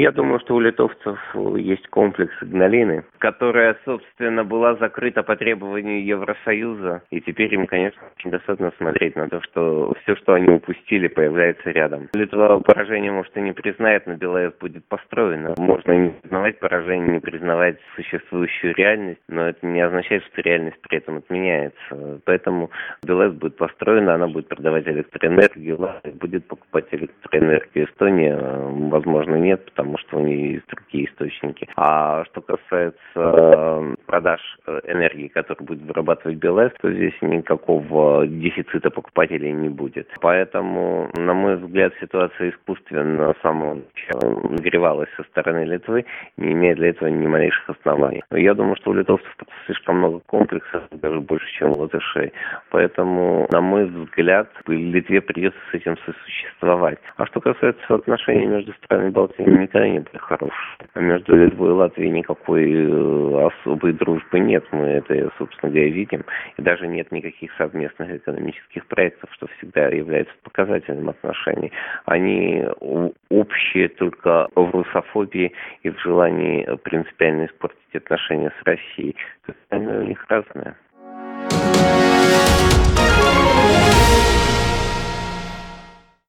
Я думаю, что у литовцев есть комплекс Игналины, которая, собственно, была закрыта по требованию Евросоюза. И теперь им, конечно, очень достаточно смотреть на то, что все, что они упустили, появляется рядом. Литва поражение, может, и не признает, но БелАЭС будет построена. Можно не признавать поражение, не признавать существующую реальность, но это не означает, что реальность при этом отменяется. Поэтому БелАЭС будет построена, она будет продавать электроэнергию, Латвия будет покупать электроэнергию. Эстония, возможно, нет, потому что у нее есть другие источники. А что касается продаж энергии, которую будет вырабатывать БелАЭС, то здесь никакого дефицита покупателей не будет. Поэтому, на мой взгляд, ситуация искусственно с самого начала нагревалась со стороны Литвы, не имея для этого ни малейших оснований. Но я думаю, что у литовцев слишком много комплексов, даже больше, чем у латышей. Поэтому, на мой взгляд, Литве придется с этим сосуществовать. А что касается отношений между странами Балтии, никогда не были хорошие. А между Литвой и Латвией никакой особой дружбы нет. Мы это, собственно говоря, видим. И даже нет никаких совместных экономических проектов, что всегда является показательным отношений. Они общие только в русофобии и в желании принципиально испортить отношения с Россией. Остальное у них разное.